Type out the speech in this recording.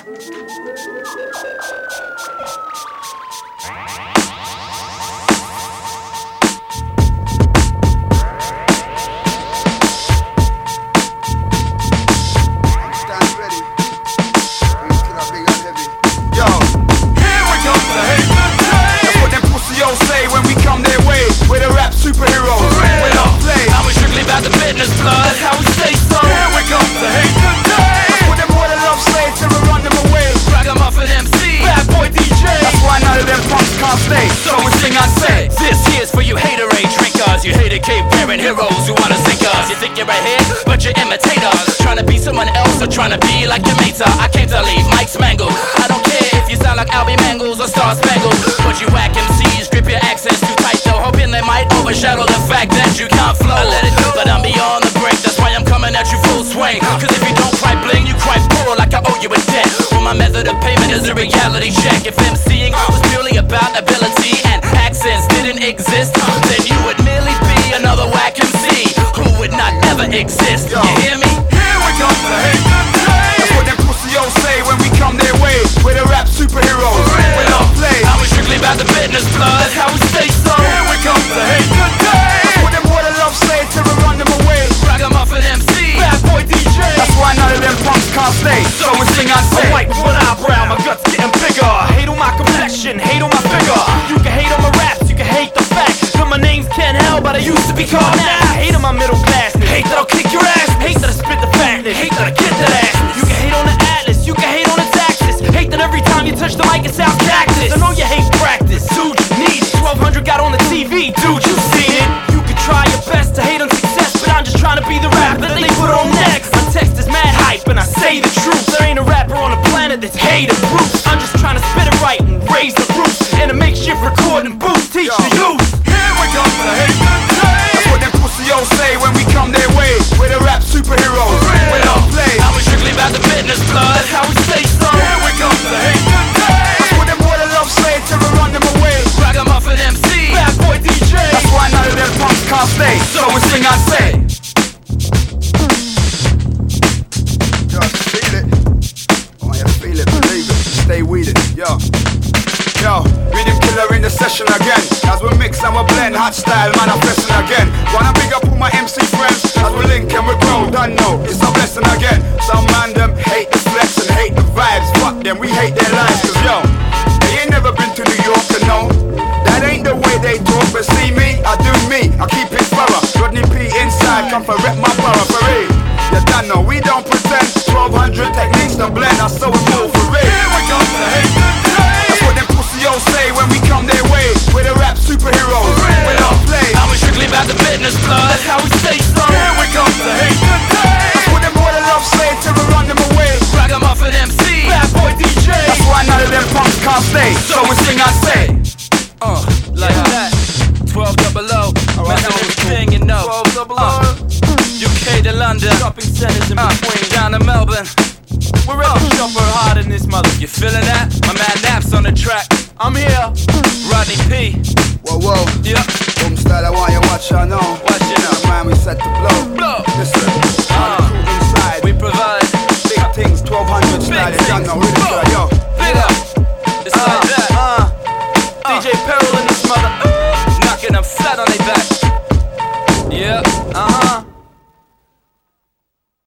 Heroes who wanna sink us. You think you're ahead, but you're imitators. Trying to be someone else or trying to be like your mates are. I came to leave Mike's mangled. I don't care if you sound like Albie Mangles or Star Spangled, but you whack MCs, grip your accents too tight though, hoping they might overshadow the fact that you can't flow. I let it go, but I'm beyond the brink. That's why I'm coming at you full swing. Cause if you don't cry bling, you cry poor like I owe you a debt. Well, my method of payment is a reality check. If MCing was purely about ability and accents didn't exist, then you would merely be another whack MC who would not ever exist. You hear me? Here we come to hate the day. That's what them pussy-os say when we come their way. We're the rap superheroes. We don't play. I was strictly about the business, blood. That's how we stay so. Here we come to hate the day. That's what them water love say till we run them away. Ragamuffin MC, bad boy DJ. That's why none of them punks can't stay. So we sing and say. I'm white with one eyebrow, my guts getting bigger. Hate on my complexion, hate on my figure. You can hate on my raps, you can hate the fact that my name's Ken Hell, but I used to be called now. Hate on my middle class, hate that I'll kick your ass. Hate that I spit the fatness, hate that I get that ass. You can hate on the Atlas, you can hate on the taxes. Hate that every time you touch the mic it sounds cactus. I know you hate practice, dude, you need it. 1200 got on the TV, dude, you seen it. You can try your best to hate on success, but I'm just trying to be the rap that they put on next. My text is mad hype and I say the truth. There ain't a rapper on the planet that's hated proof. I'm just trying to spit it right and raise the roof in a makeshift recording booth. Teach the youth. Here we come to hate the day. That's what them pussy-os say when we come their way. We're the rap superheroes. We don't play. I was strictly about the business, blood. That's how we stay so. Here we come to hate the day. That's what them water love say till we run them away. Ragamuffin MC, bad boy DJ. That's why none of them punks can't stay. So we sing and say. Just feel it. I want you to feel it, believe it. Stay with it, yo. Yo, rhythm killer in the session again. As we mix and we blend, hot style manifesting again. Wanna big up all my MC friends. As we link and we grow, don't know, it's a blessing again. Some man them hate the flex and hate the vibes. Fuck them, we hate their lives. Cause yo, they ain't never been to New York and no, that ain't the way they talk. But see me, I do me, I keep it thorough. Rodney P inside, come for rep my borough for real. You don't know, we don't pretend. 1200 techniques to blend, I so we move for real. Here we come to hate the day. That's what them pussy-os say when we come their way. We're the rap superheroes. We don't play. I was strictly about the business, blood. That's how we stay so. Here we come to hate the day. That's what them water love say till we run them away. Ragamuffin MC, bad boy DJ. That's why none of them punks can't stay. So we sing and say. Like that. 12 double O. Right, everything you know. 12 double O. UK to London, Shopping centers in between. down to Melbourne. We're at the shopper hard in this mother. You feeling that? My man Naps on the track. I'm here. Rodney P. Whoa, whoa. Yeah. Boom style, I want you watch, I know. Watch it now. Man, we set the blow. Blow. Listen, all the crew inside. We provide big things, 1200 style. You don't know.